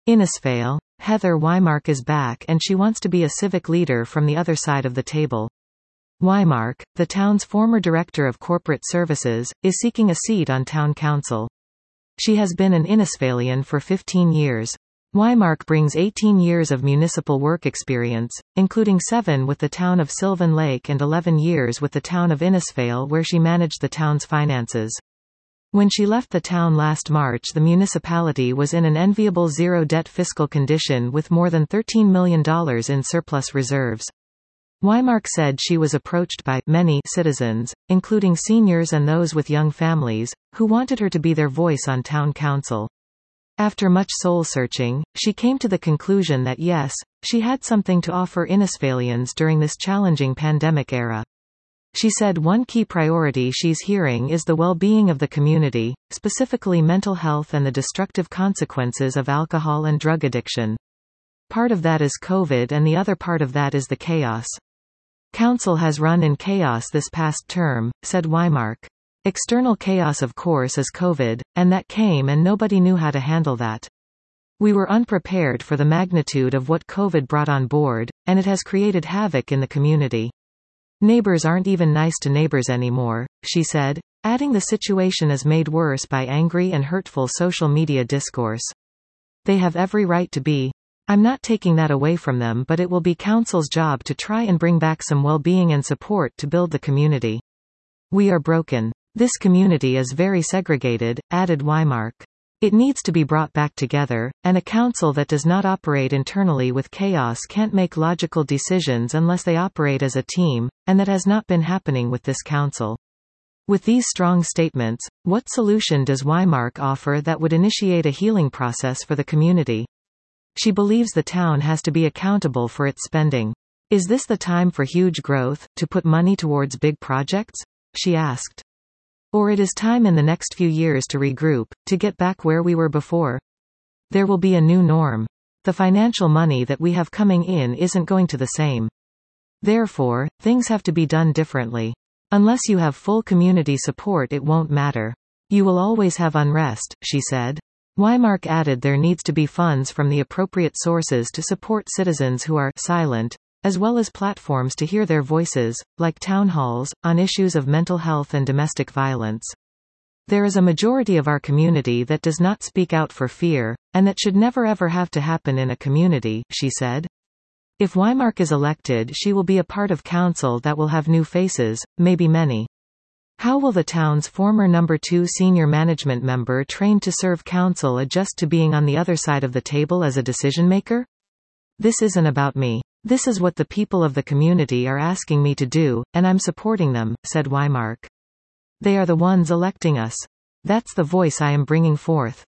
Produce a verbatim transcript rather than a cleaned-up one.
Innisfail, Heather Whymark is back and she wants to be a civic leader from the other side of the table. Whymark, the town's former director of corporate services, is seeking a seat on town council. She has been an Innisfailian for fifteen years. Whymark brings eighteen years of municipal work experience, including seven with the town of Sylvan Lake and eleven years with the town of Innisfail, where she managed the town's finances. When she left the town last March, the municipality was in an enviable zero-debt fiscal condition with more than thirteen million dollars in surplus reserves. Whymark said she was approached by many citizens, including seniors and those with young families, who wanted her to be their voice on town council. After much soul-searching, she came to the conclusion that yes, she had something to offer Innisfailians during this challenging pandemic era. She said one key priority she's hearing is the well-being of the community, specifically mental health and the destructive consequences of alcohol and drug addiction. Part of that is COVID and the other part of that is the chaos. Council has run in chaos this past term, said Whymark. External chaos of course is COVID, and that came and nobody knew how to handle that. We were unprepared for the magnitude of what COVID brought on board, and it has created havoc in the community. Neighbors aren't even nice to neighbors anymore, she said, adding the situation is made worse by angry and hurtful social media discourse. They have every right to be. I'm not taking that away from them, but it will be council's job to try and bring back some well-being and support to build the community. We are broken. This community is very segregated, added Whymark. It needs to be brought back together, and a council that does not operate internally with chaos can't make logical decisions unless they operate as a team, and that has not been happening with this council. With these strong statements, what solution does Whymark offer that would initiate a healing process for the community? She believes the town has to be accountable for its spending. Is this the time for huge growth, to put money towards big projects? She asked. Or it is time in the next few years to regroup, to get back where we were before? There will be a new norm. The financial money that we have coming in isn't going to the same. Therefore, things have to be done differently. Unless you have full community support, it won't matter. You will always have unrest, she said. Whymark added there needs to be funds from the appropriate sources to support citizens who are silent, as well as platforms to hear their voices, like town halls, on issues of mental health and domestic violence. There is a majority of our community that does not speak out for fear, and that should never ever have to happen in a community, she said. If Whymark is elected, she will be a part of council that will have new faces, maybe many. How will the town's former number two senior management member trained to serve council adjust to being on the other side of the table as a decision maker? This isn't about me. This is what the people of the community are asking me to do, and I'm supporting them, said Whymark. They are the ones electing us. That's the voice I am bringing forth.